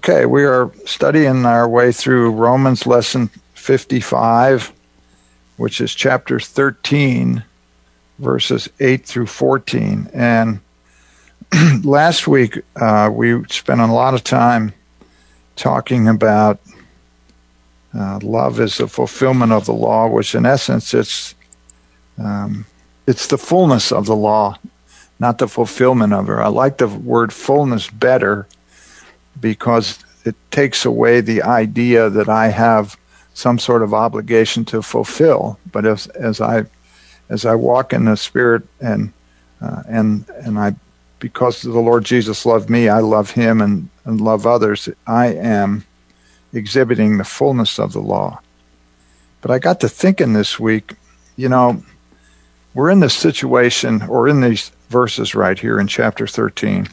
Okay, we are studying our way through Romans lesson 55, which is chapter 13, verses 8 through 14. And last week, we spent a lot of time talking about love is the fulfillment of the law, which in essence, it's the fullness of the law, not the fulfillment of it. I like the word fullness better because it takes away the idea that I have some sort of obligation to fulfill. But as I walk in the Spirit and I, because the Lord Jesus loved me, I love Him and love others, I am exhibiting the fullness of the law. But I got to thinking this week, we're in this situation, or in these verses right here in chapter 13.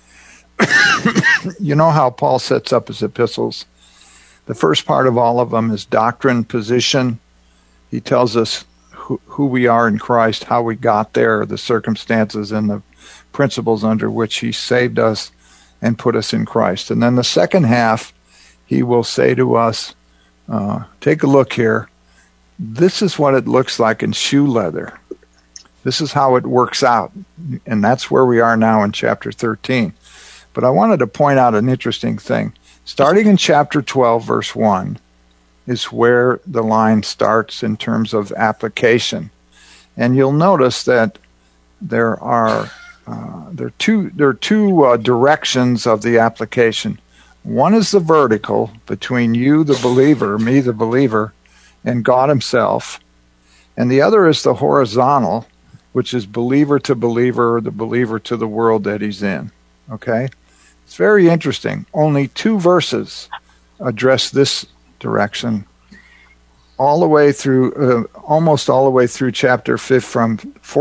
You know how Paul sets up his epistles? The first part of all of them is doctrine, position. He tells us who we are in Christ, how we got there, the circumstances and the principles under which He saved us and put us in Christ. And then the second half, he will say to us, take a look here. This is what it looks like in shoe leather. This is how it works out. And that's where we are now in chapter 13. But I wanted to point out an interesting thing. Starting in chapter 12, verse 1, is where the line starts in terms of application. And you'll notice that there are two directions of the application. One is the vertical between you, the believer, me, the believer, and God Himself. And the other is the horizontal, which is believer to believer, the believer to the world that he's in. Okay? It's very interesting. Only 2 verses address this direction all the way through, almost all the way through chapter 5, from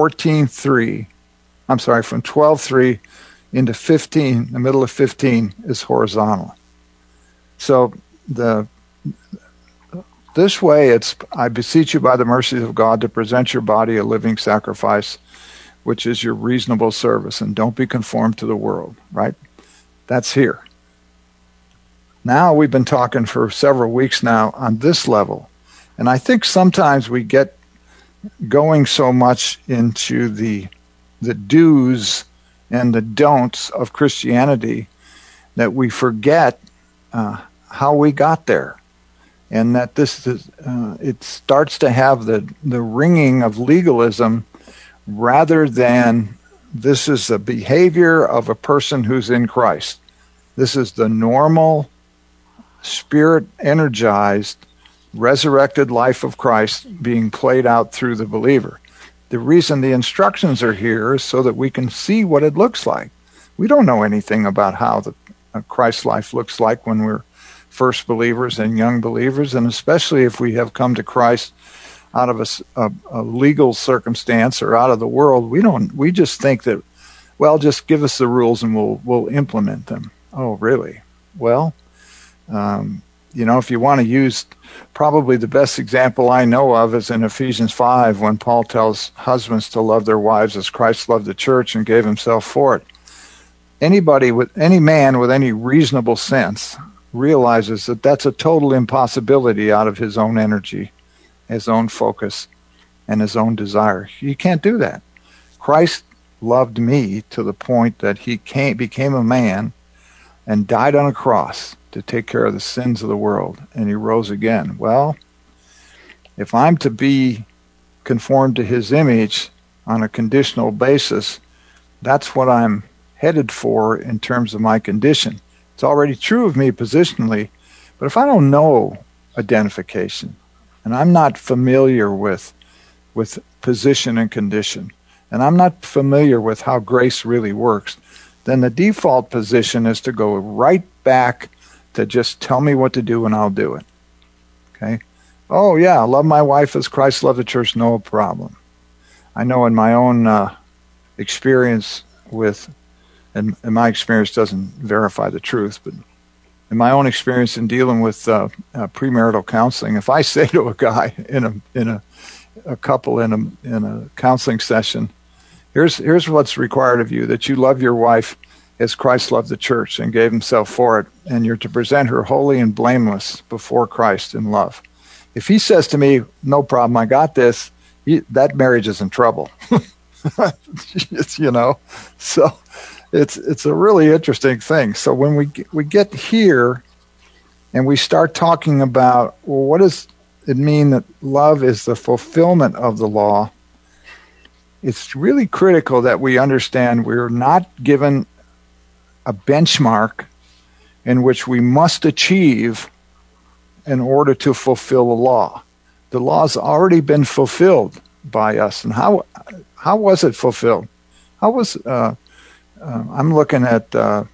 12:3 into 15, the middle of 15 is horizontal. So this way it's, I beseech you by the mercies of God to present your body a living sacrifice, which is your reasonable service, and don't be conformed to the world, right? That's here. Now we've been talking for several weeks now on this level, and I think sometimes we get going so much into the do's and the don'ts of Christianity that we forget how we got there, and that this is it starts to have the ringing of legalism rather than this is the behavior of a person who's in Christ. This is the normal, Spirit-energized, resurrected life of Christ being played out through the believer. The reason the instructions are here is so that we can see what it looks like. We don't know anything about how the Christ life looks like when we're first believers and young believers, and especially if we have come to Christ out of a legal circumstance or out of the world. We just think that, well, just give us the rules and we'll implement them. Oh, really? Well, if you want to use, probably the best example I know of is in Ephesians 5, when Paul tells husbands to love their wives as Christ loved the church and gave Himself for it. Any man with any reasonable sense realizes that that's a total impossibility out of his own energy, his own focus, and his own desire. You can't do that. Christ loved me to the point that He became a man and died on a cross to take care of the sins of the world, and He rose again. Well, if I'm to be conformed to His image on a conditional basis, that's what I'm headed for in terms of my condition. It's already true of me positionally, but if I don't know identification, and I'm not familiar with position and condition, and I'm not familiar with how grace really works, then the default position is to go right back to just tell me what to do and I'll do it. Okay? Oh yeah, I love my wife as Christ loved the church, no problem. I know in my own experience with, and my experience doesn't verify the truth, but in my own experience in dealing with premarital counseling, if I say to a guy in a couple in a counseling session, here's what's required of you, that you love your wife as Christ loved the church and gave himself for it, and you're to present her holy and blameless before Christ in love. If he says to me, no problem, I got this, that marriage is in trouble. So it's a really interesting thing. So when we get here and we start talking about, well, what does it mean that love is the fulfillment of the law? It's really critical that we understand we're not given a benchmark in which we must achieve in order to fulfill the law. The law's already been fulfilled by us. And how was it fulfilled? How was I'm looking at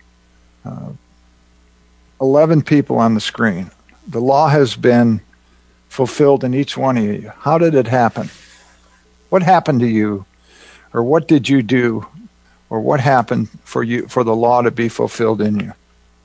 11 people on the screen. The law has been fulfilled in each one of you. How did it happen? What happened to you? Or what did you do? Or what happened for you for the law to be fulfilled in you?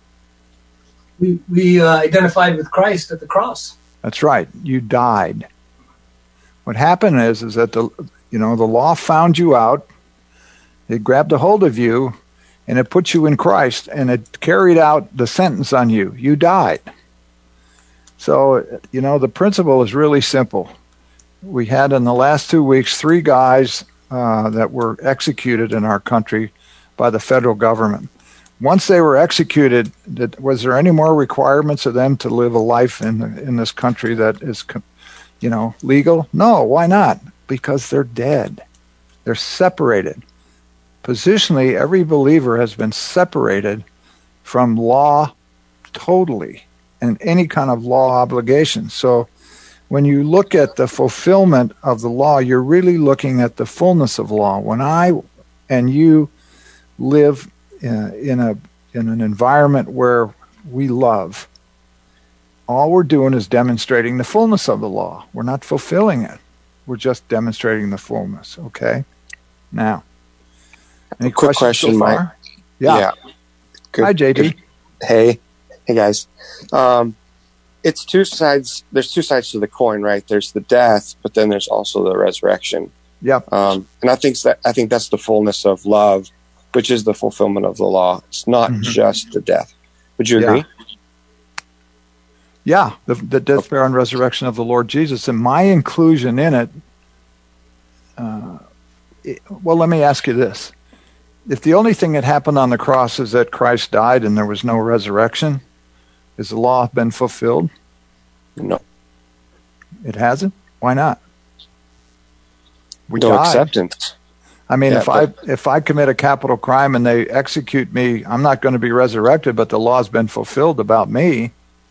We identified with Christ at the cross. That's right. You died. What happened is that the law found you out. It grabbed a hold of you, and it put you in Christ, and it carried out the sentence on you. You died. So, the principle is really simple. We had in the last 2 weeks 3 guys that were executed in our country by the federal government. Once they were executed, was there any more requirements of them to live a life in this country that is, legal? No, why not? Because they're dead. They're separated. Positionally, every believer has been separated from law totally and any kind of law obligation. So when you look at the fulfillment of the law, you're really looking at the fullness of law. When I and you live in an environment where we love, all we're doing is demonstrating the fullness of the law. We're not fulfilling it. We're just demonstrating the fullness. Okay? Now, any quick questions question, so far? Mike. Yeah. Good, Hi, JD. good. Hey guys. It's 2 sides. There's 2 sides to the coin, right? There's the death, but then there's also the resurrection. Yep. And I think that's the fullness of love, which is the fulfillment of the law. It's not just the death. Would you agree? Yeah, the death, burial, and resurrection of the Lord Jesus, and my inclusion in it. Well, let me ask you this: if the only thing that happened on the cross is that Christ died and there was no resurrection, has the law been fulfilled? No. It hasn't? Why not? We No died. acceptance. I mean, Yeah, if I commit a capital crime and they execute me, I'm not going to be resurrected, but the law's been fulfilled about me.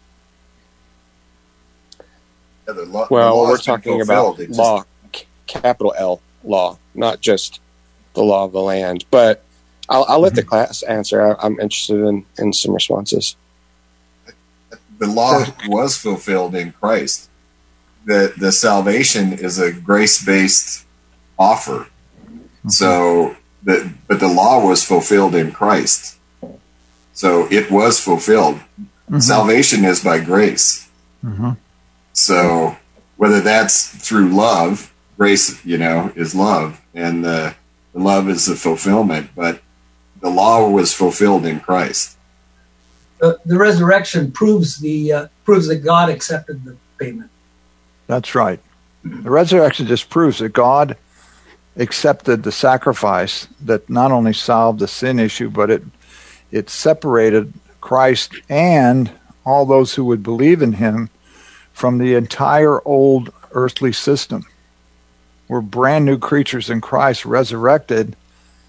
Yeah, the law, Well, the we're talking about law, capital L law, not just the law of the land. But I'll let the class answer. I'm interested in some responses. The law was fulfilled in Christ. The salvation is a grace-based offer. So, but the law was fulfilled in Christ. So it was fulfilled. Salvation is by grace. So whether that's through love, grace, is love, and the love is the fulfillment. But the law was fulfilled in Christ. The resurrection proves that God accepted the payment. That's right. The resurrection just proves that God accepted the sacrifice that not only solved the sin issue, but it separated Christ and all those who would believe in him from the entire old earthly system. We're brand new creatures in Christ, resurrected.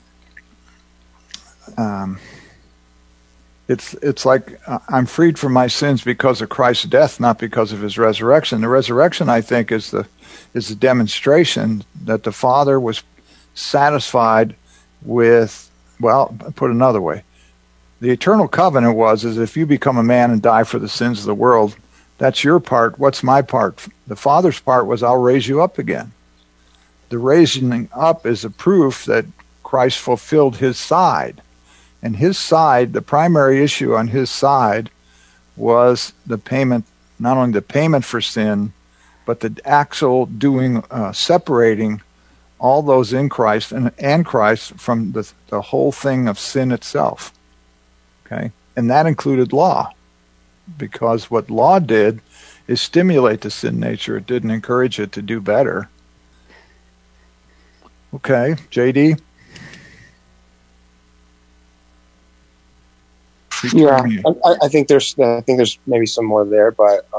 It's like I'm freed from my sins because of Christ's death, not because of his resurrection. The resurrection, I think, is the demonstration that the Father was satisfied with. Well, put another way, the eternal covenant is if you become a man and die for the sins of the world, that's your part. What's my part? The Father's part was I'll raise you up again. The raising up is a proof that Christ fulfilled his side. And his side, the primary issue on his side was the payment, not only the payment for sin, but the actual doing, separating all those in Christ and Christ from the whole thing of sin itself. Okay? And that included law, because what law did is stimulate the sin nature. It didn't encourage it to do better. Okay, JD? Yeah, I think there's maybe some more there, but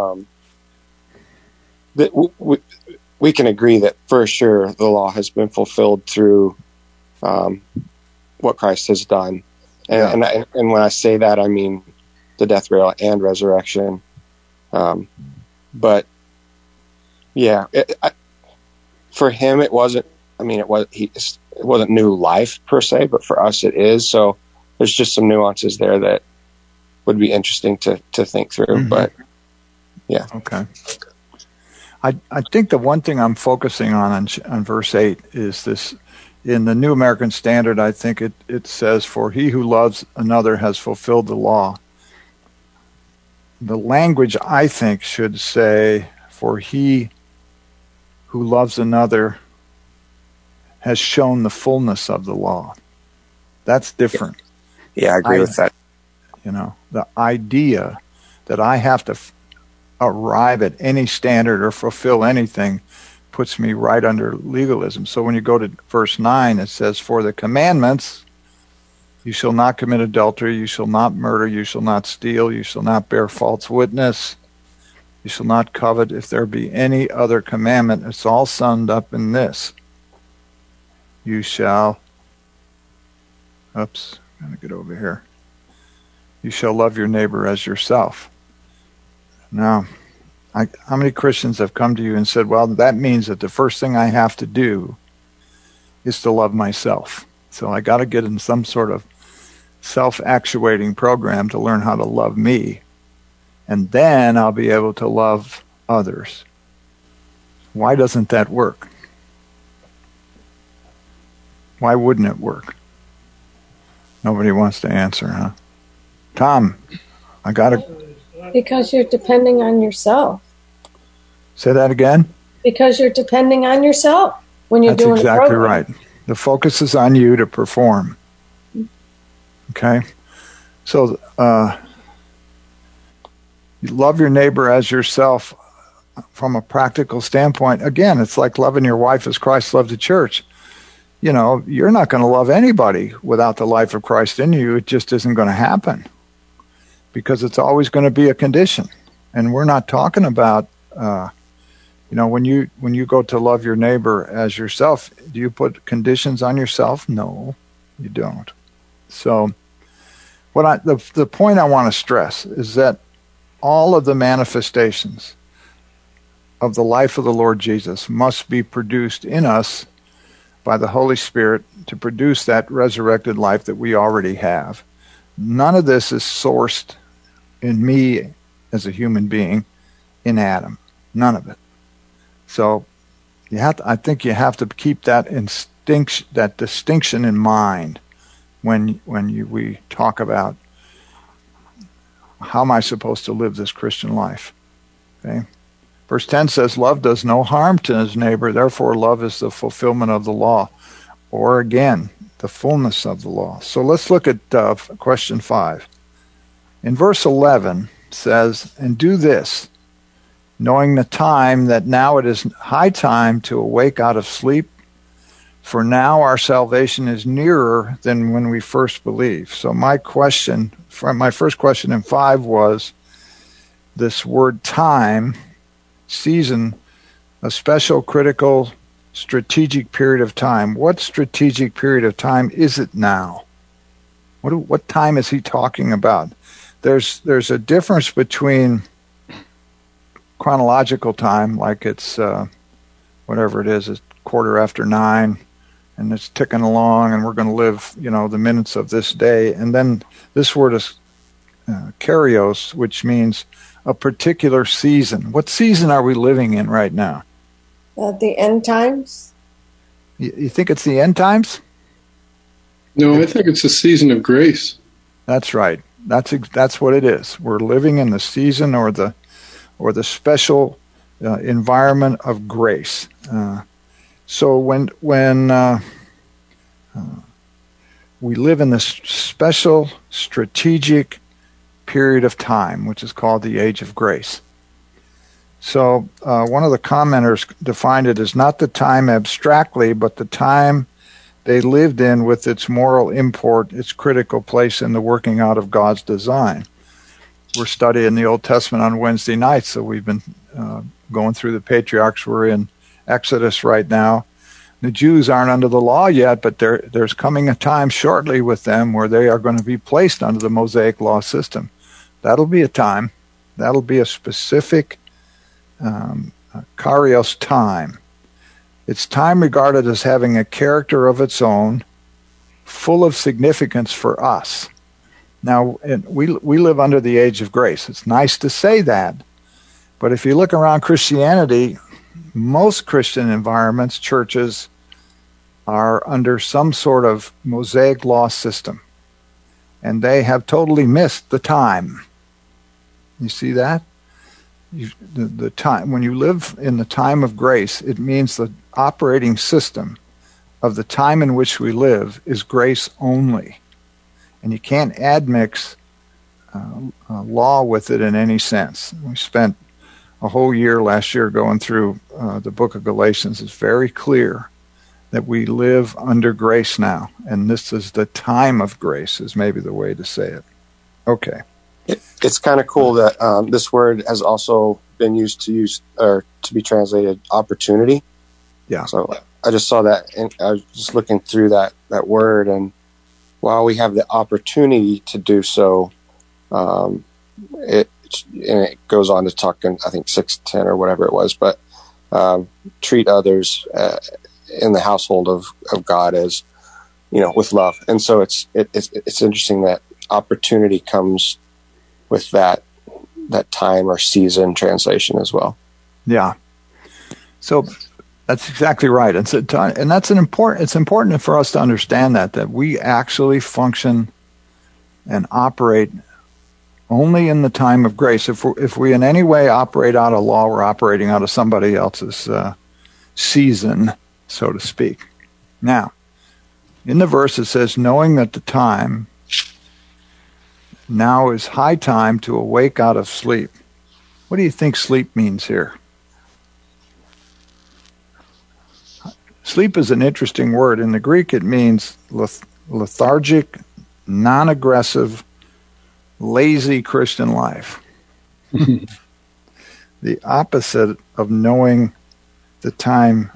we can agree that for sure the law has been fulfilled through what Christ has done, and when I say that, I mean the death, burial, and resurrection. But yeah, for him it wasn't. I mean, it wasn't new life per se, but for us it is. So there's just some nuances there that would be interesting to think through. Mm-hmm. But yeah, okay. I think the one thing I'm focusing on verse 8 is this. In the New American Standard, I think it says, "For he who loves another has fulfilled the law." The language, I think, should say, "For he who loves another has shown the fullness of the law." That's different. Yeah, I agree with that. You know, the idea that I have to arrive at any standard or fulfill anything puts me right under legalism. So when you go to verse 9, it says, "For the commandments, you shall not commit adultery, you shall not murder, you shall not steal, you shall not bear false witness, you shall not covet. If there be any other commandment," it's all summed up in this. "You shall," I'm going to get over here. "You shall love your neighbor as yourself." Now, how many Christians have come to you and said, "Well, that means that the first thing I have to do is to love myself. So I got to get in some sort of self-actuating program to learn how to love me, and then I'll be able to love others." Why doesn't that work? Why wouldn't it work? Nobody wants to answer, huh? Tom, Because you're depending on yourself. Say that again? Because you're depending on yourself when you're doing it. That's exactly right. The focus is on you to perform. Okay? So, you love your neighbor as yourself from a practical standpoint. Again, it's like loving your wife as Christ loved the church. You know, you're not going to love anybody without the life of Christ in you. It just isn't going to happen, because it's always going to be a condition. And we're not talking about, when you go to love your neighbor as yourself, do you put conditions on yourself? No, you don't. So the point I want to stress is that all of the manifestations of the life of the Lord Jesus must be produced in us by the Holy Spirit to produce that resurrected life that we already have. None of this is sourced in me as a human being in Adam. None of it. So I think you have to keep that distinction in mind when we talk about how am I supposed to live this Christian life. Okay? Verse 10 says, "Love does no harm to his neighbor, therefore love is the fulfillment of the law." Or again, the fullness of the law. So let's look at question 5. In verse 11 says, "And do this, knowing the time that now it is high time to awake out of sleep, for now our salvation is nearer than when we first believed." So my first question in 5 was this word time, season, a special, critical, strategic period of time. What strategic period of time is it now? What time is he talking about? There's a difference between chronological time, like it's whatever it is, it's 9:15, and it's ticking along, and we're going to live, the minutes of this day. And then this word is kairos, which means a particular season. What season are we living in right now? The end times? You think it's the end times? No, I think it's a season of grace. That's right. That's what it is. We're living in the season or the special environment of grace. So when we live in this special strategic period of time, which is called the age of grace. So one of the commenters defined it as not the time abstractly, but the time they lived in with its moral import, its critical place in the working out of God's design. We're studying the Old Testament on Wednesday nights, so we've been going through the patriarchs. We're in Exodus right now. The Jews aren't under the law yet, but there's coming a time shortly with them where they are going to be placed under the Mosaic law system. That'll be a time. That'll be a specific Kairos time. It's time regarded as having a character of its own, full of significance for us. Now, we live under the age of grace. It's nice to say that, but if you look around Christianity, most Christian environments, churches, are under some sort of Mosaic law system, and they have totally missed the time. You see that? The time, when you live in the time of grace, it means the operating system of the time in which we live is grace only. And you can't admix law with it in any sense. We spent a whole year last year going through the book of Galatians. It's very clear that we live under grace now. And this is the time of grace, is maybe the way to say it. Okay. It's kind of cool that this word has also been used to be translated opportunity. Yeah. So I just saw that, and I was just looking through that word, and while we have the opportunity to do so, it goes on to talk in, I think, 6:10 or whatever it was, but treat others in the household of God as, with love. And so it's interesting that opportunity comes with that time or season translation as well. Yeah. So that's exactly right. And that's it's important for us to understand that we actually function and operate only in the time of grace. If we in any way operate out of law, we're operating out of somebody else's season, so to speak. Now, in the verse it says, knowing that the time now is high time to awake out of sleep. What do you think sleep means here? Sleep is an interesting word. In the Greek, it means lethargic, non-aggressive, lazy Christian life. The opposite of knowing the time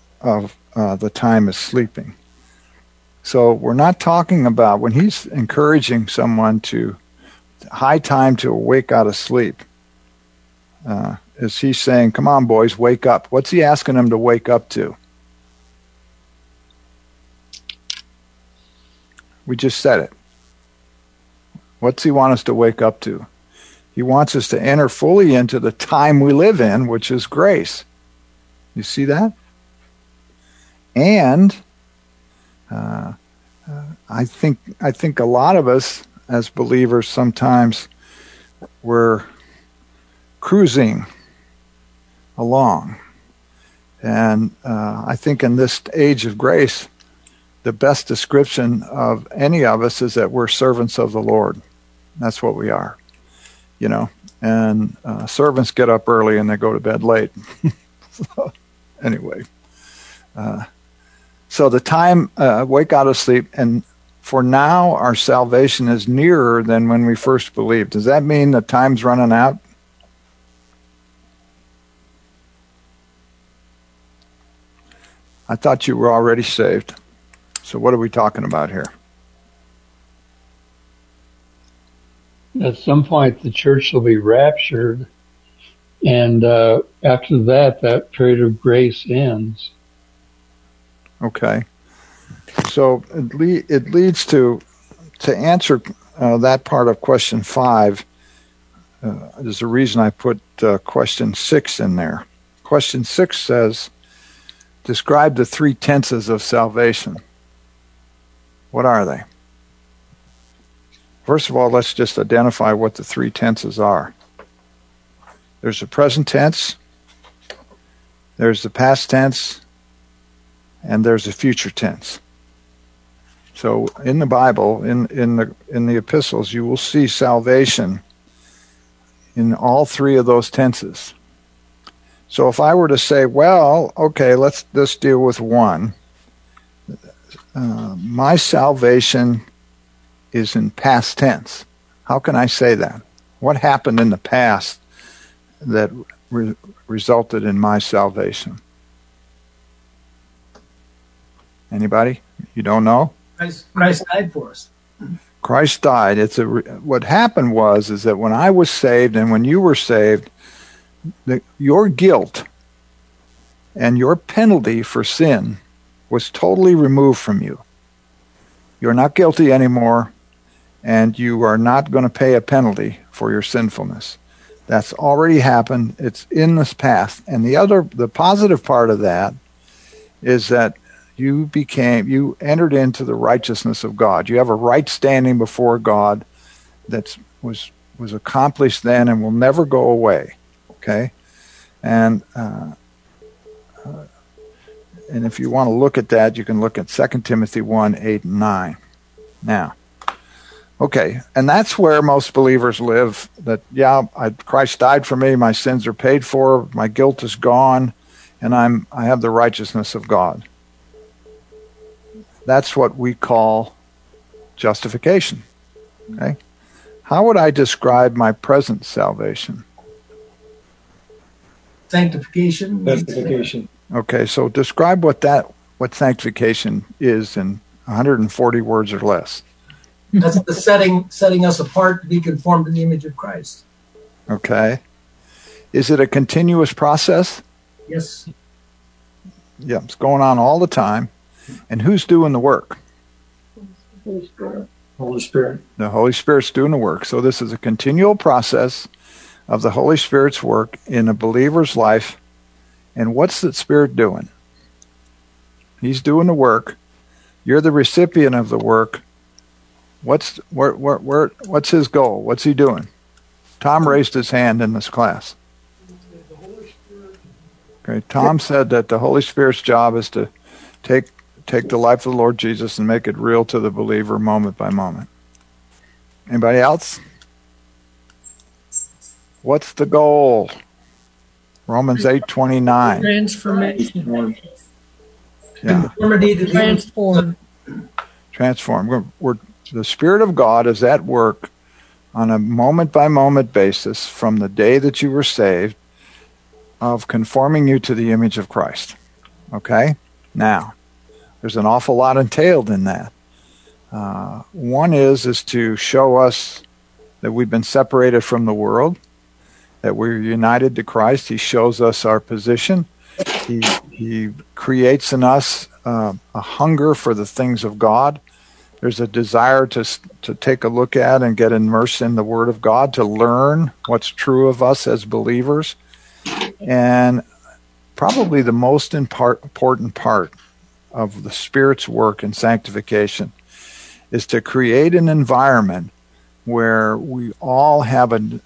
is sleeping. So we're not talking about, when he's encouraging someone to high time to awake out of sleep, is he saying, come on, boys, wake up? What's he asking them to wake up to? We just said it. What's he want us to wake up to? He wants us to enter fully into the time we live in, which is grace. You see that? And I think a lot of us as believers sometimes we're cruising along. And I think in this age of grace, the best description of any of us is that we're servants of the Lord. That's what we are, and servants get up early and they go to bed late. So, anyway, so the time, wake out of sleep, and for now our salvation is nearer than when we first believed. Does that mean the time's running out? I thought you were already saved. So what are we talking about here? At some point, the church will be raptured, and after that period of grace ends. Okay. So it leads to answer that part of question 5. There's a reason I put question 6 in there. Question 6 says, describe the 3 tenses of salvation. What are they? First of all, let's just identify what the 3 tenses are. There's the present tense, there's the past tense, and there's the future tense. So in the Bible, in the epistles, you will see salvation in all three of those tenses. So if I were to say, well, okay, let's deal with one. My salvation is in past tense. How can I say that? What happened in the past that resulted in my salvation? Anybody? You don't know? Christ died for us. Christ died. What happened is that when I was saved and when you were saved, your guilt and your penalty for sin was totally removed from you. You're not guilty anymore, and you are not going to pay a penalty for your sinfulness. That's already happened. It's in this past. And the positive part of that is that you entered into the righteousness of God. You have a right standing before God that was accomplished then and will never go away. Okay? And if you want to look at that, you can look at 2 Timothy 1, 8 and 9. Now, okay, and that's where most believers live, that, Christ died for me, my sins are paid for, my guilt is gone, and I have the righteousness of God. That's what we call justification. Okay? How would I describe my present salvation? Sanctification. Okay, so describe what sanctification is in 140 words or less. That's the setting us apart to be conformed to the image of Christ. Okay. Is it a continuous process? Yes. Yeah, it's going on all the time. And who's doing the work? Holy Spirit. The Holy Spirit's doing the work. So this is a continual process of the Holy Spirit's work in a believer's life. And what's the Spirit doing? He's doing the work. You're the recipient of the work. What's his goal? What's he doing? Tom raised his hand in this class. Okay, Tom said that the Holy Spirit's job is to take the life of the Lord Jesus and make it real to the believer moment by moment. Anybody else? What's the goal? Romans 8:29. Transformation. Yeah. Transform. The Spirit of God is at work on a moment-by-moment basis from the day that you were saved of conforming you to the image of Christ. Okay? Now, there's an awful lot entailed in that. One is to show us that we've been separated from the world, that we're united to Christ. He shows us our position. He creates in us a hunger for the things of God. There's a desire to take a look at and get immersed in the Word of God, to learn what's true of us as believers. And probably the most important part of the Spirit's work in sanctification is to create an environment where we all have an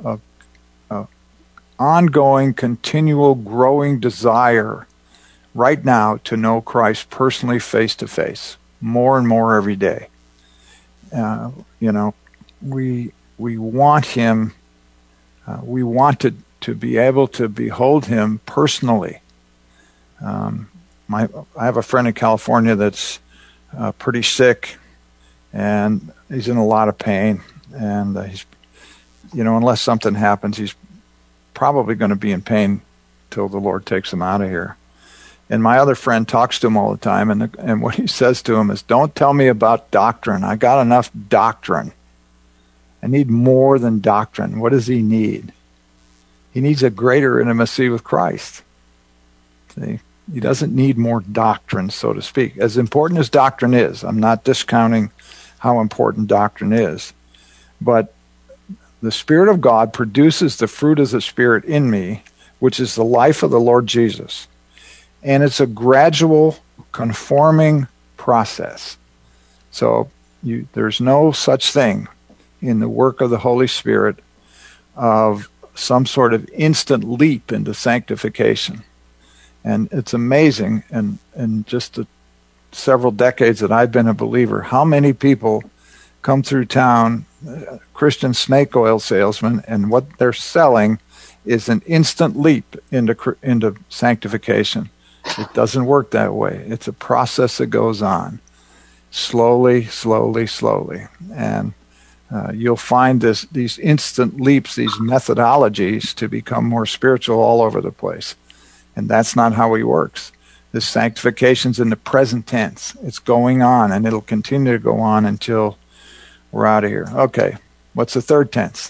ongoing, continual, growing desire right now to know Christ personally, face to face, more and more every day. We want Him. We want to be able to behold Him personally. I have a friend in California that's pretty sick, and he's in a lot of pain. And he's, unless something happens, he's probably going to be in pain till the Lord takes him out of here. And my other friend talks to him all the time, and what he says to him is, "Don't tell me about doctrine. I got enough doctrine. I need more than doctrine." What does he need? He needs a greater intimacy with Christ. See? He doesn't need more doctrine, so to speak. As important as doctrine is, I'm not discounting how important doctrine is, but the Spirit of God produces the fruit of the Spirit in me, which is the life of the Lord Jesus. And it's a gradual conforming process. So there's no such thing in the work of the Holy Spirit of some sort of instant leap into sanctification. And it's amazing, and just to several decades that I've been a believer, how many people come through town, Christian snake oil salesmen, and what they're selling is an instant leap into sanctification. It doesn't work that way. It's a process that goes on slowly, slowly, slowly. And you'll find these instant leaps, these methodologies to become more spiritual all over the place. And that's not how he works. This sanctification's in the present tense. It's going on, and it'll continue to go on until we're out of here. Okay, what's the third tense?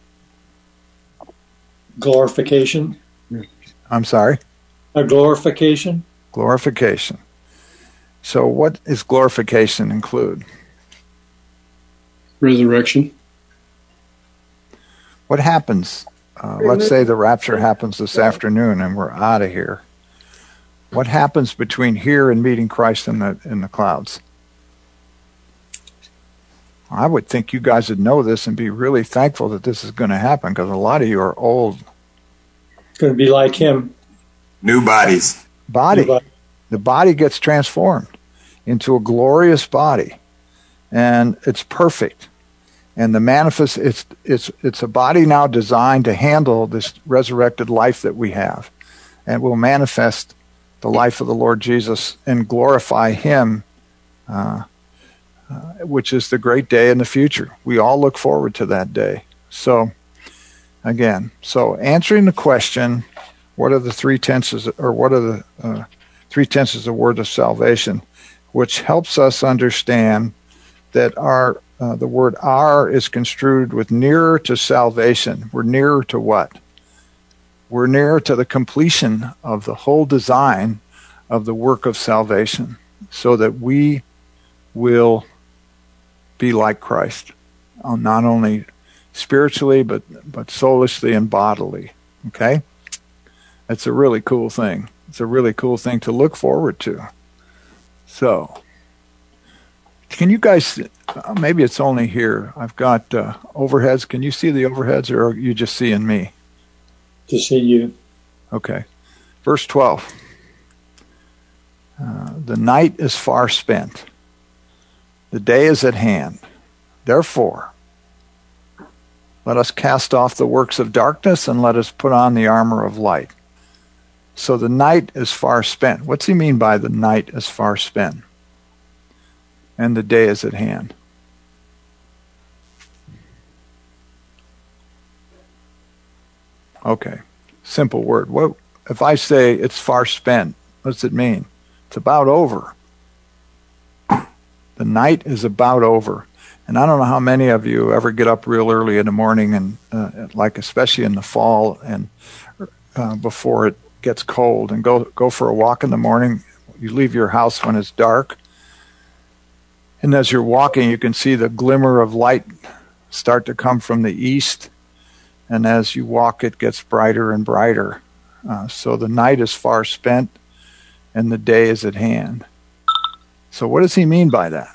Glorification. I'm sorry? A glorification. Glorification. So what does glorification include? Resurrection. What happens? Let's say the rapture happens this afternoon and we're out of here. What happens between here and meeting Christ in the clouds? I would think you guys would know this and be really thankful that this is going to happen, because a lot of you are old. It's going to be like him. New bodies. The body gets transformed into a glorious body, and it's perfect. And it's a body now designed to handle this resurrected life that we have, and will manifest the life of the Lord Jesus and glorify him, which is the great day in the future. We all look forward to that day. So, again, answering the question, what are the three tenses, or what are the three tenses of the word of salvation, which helps us understand that the word "our" is construed with nearer to salvation. We're nearer to what? We're nearer to the completion of the whole design of the work of salvation, so that we will be like Christ, not only spiritually, but soulishly and bodily. Okay? It's a really cool thing. It's a really cool thing to look forward to. So, can you guys, maybe it's only here, I've got overheads. Can you see the overheads, or are you just seeing me? Just see you. Okay. Verse 12. The night is far spent. The day is at hand. Therefore, let us cast off the works of darkness and let us put on the armor of light. So the night is far spent. What's he mean by the night is far spent? And the day is at hand. Okay. Simple word. What if I say it's far spent? What does it mean? It's about over. The night is about over. And I don't know how many of you ever get up real early in the morning, and like especially in the fall and before it gets cold, and go for a walk in the morning. You leave your house when it's dark, and as you're walking, you can see the glimmer of light start to come from the east, and as you walk, it gets brighter and brighter. So the night is far spent, and the day is at hand. So what does he mean by that?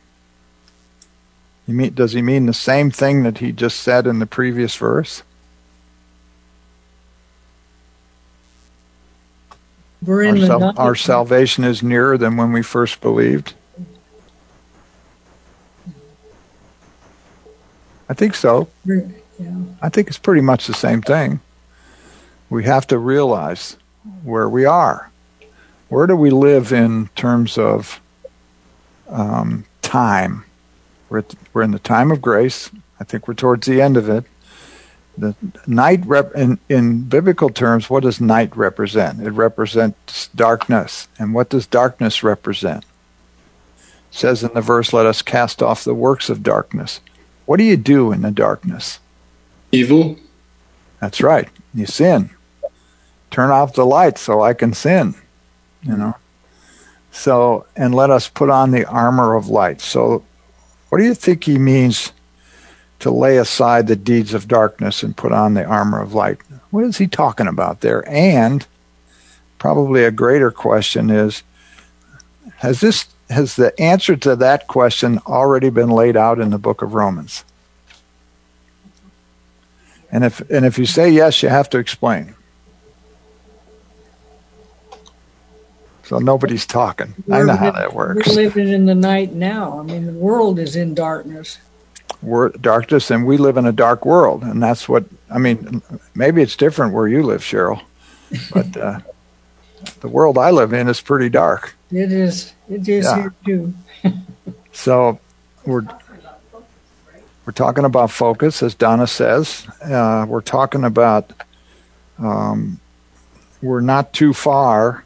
Does he mean the same thing that he just said in the previous verse? Our salvation is nearer than when we first believed. I think so. Yeah. I think it's pretty much the same thing. We have to realize where we are. Where do we live in terms of time? We're in the time of grace. I think we're towards the end of it. The night in biblical terms, what does night represent? It represents darkness. And what does darkness represent? It says in the verse, let us cast off the works of darkness. What do you do in the darkness? Evil. That's right. You sin. Turn off the light so I can sin. So, and let us put on the armor of light. So, what do you think he means to lay aside the deeds of darkness and put on the armor of light? What is he talking about there? And probably a greater question is, has the answer to that question already been laid out in the book of Romans? And if you say yes, you have to explain. So nobody's talking. I know how that works. We're living in the night now. I mean, the world is in darkness. We're darkness, and we live in a dark world. And that's what, I mean, maybe it's different where you live, Cheryl. But the world I live in is pretty dark. It is. It is here, too. So we're talking about focus, as Donna says. We're talking about we're not too far.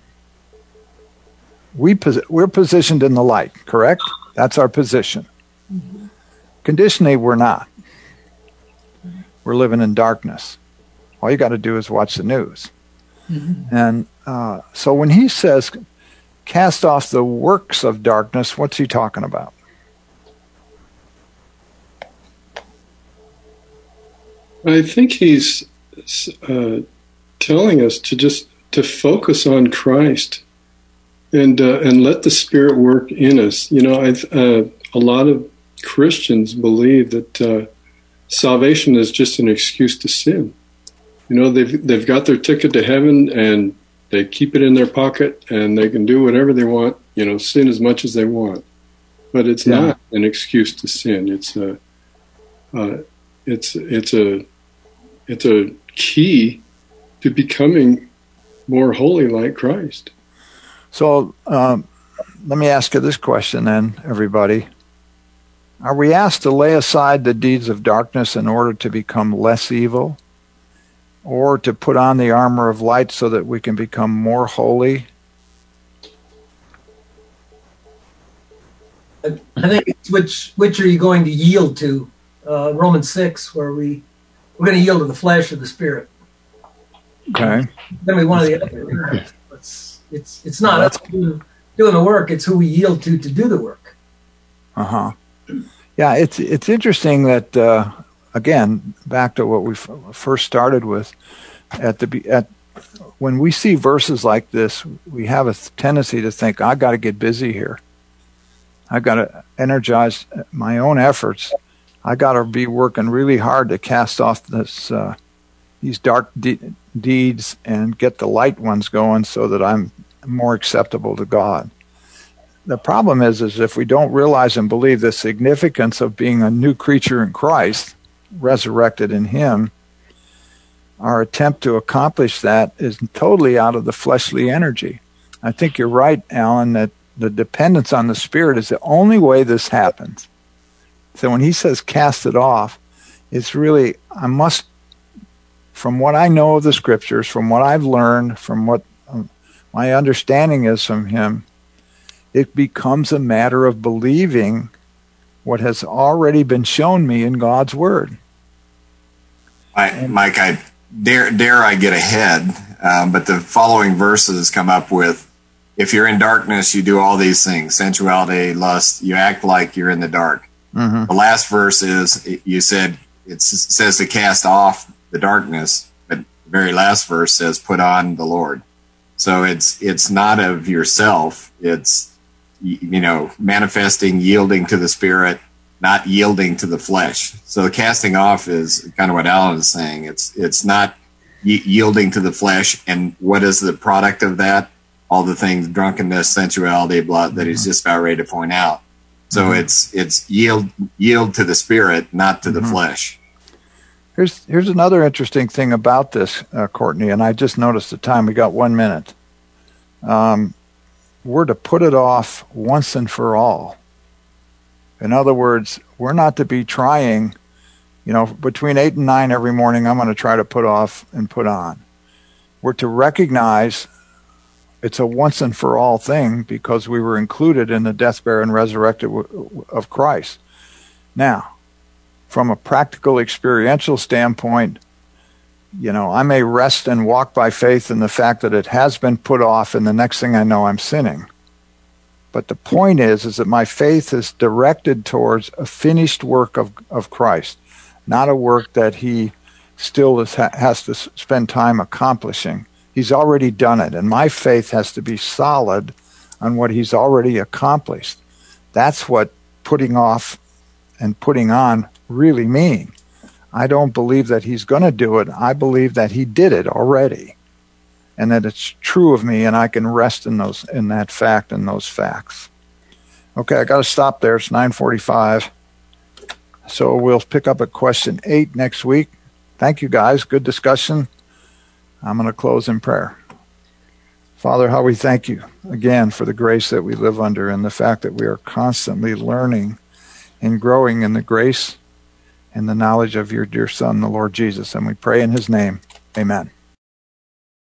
We're positioned in the light, correct? That's our position. Mm-hmm. Conditionally, we're not. We're living in darkness. All you got to do is watch the news. Mm-hmm. And so when he says, cast off the works of darkness, what's he talking about? I think he's telling us to focus on Christ and let the Spirit work in us. You know, a lot of Christians believe that salvation is just an excuse to sin. You know, they've got their ticket to heaven and they keep it in their pocket and they can do whatever they want. You know, sin as much as they want, but it's not an excuse to sin. It's a key to becoming more holy like Christ. So let me ask you this question then, everybody. Are we asked to lay aside the deeds of darkness in order to become less evil, or to put on the armor of light so that we can become more holy? I think it's which are you going to yield to? Romans 6, where we're going to yield to the flesh or the spirit. Okay. Then we one or the other. It's not us doing the work; it's who we yield to do the work. Yeah, it's interesting that again, back to what we first started with, when we see verses like this, we have a tendency to think, I got to get busy here. I got to energize my own efforts. I got to be working really hard to cast off these dark deeds and get the light ones going so that I'm more acceptable to God. The problem is if we don't realize and believe the significance of being a new creature in Christ, resurrected in Him, our attempt to accomplish that is totally out of the fleshly energy. I think you're right, Alan, that the dependence on the Spirit is the only way this happens. So when he says cast it off, it's really, from what I know of the Scriptures, from what I've learned, from what my understanding is from him, it becomes a matter of believing what has already been shown me in God's Word. Mike, I dare I get ahead, but the following verses come up with, if you're in darkness, you do all these things, sensuality, lust, you act like you're in the dark. Mm-hmm. The last verse is, you said, it says to cast off the darkness, but the very last verse says put on the Lord. So it's not of yourself. It's, manifesting, yielding to the Spirit, not yielding to the flesh. So casting off is kind of what Alan is saying. It's not yielding to the flesh. And what is the product of that? All the things, drunkenness, sensuality, blood, that he's just about ready to point out. So it's yield to the Spirit, not to the flesh. Here's another interesting thing about this, Courtney, and I just noticed the time. We got 1 minute. We're to put it off once and for all. In other words, we're not to be trying, between 8 and 9 every morning, I'm going to try to put off and put on. We're to recognize it's a once and for all thing because we were included in the death, burial, and resurrected of Christ. Now, from a practical, experiential standpoint, I may rest and walk by faith in the fact that it has been put off, and the next thing I know, I'm sinning. But the point is that my faith is directed towards a finished work of Christ, not a work that he still has to spend time accomplishing. He's already done it, and my faith has to be solid on what he's already accomplished. That's what putting off and putting on really mean. I don't believe that he's going to do it. I believe that he did it already. and that it's true of me, and I can rest in that fact and those facts. Okay, I got to stop there. It's 9:45. So we'll pick up at question 8 next week. Thank you, guys. Good discussion. I'm going to close in prayer. Father, how we thank you again for the grace that we live under and the fact that we are constantly learning and growing in the grace and the knowledge of your dear Son, the Lord Jesus. And we pray in his name. Amen.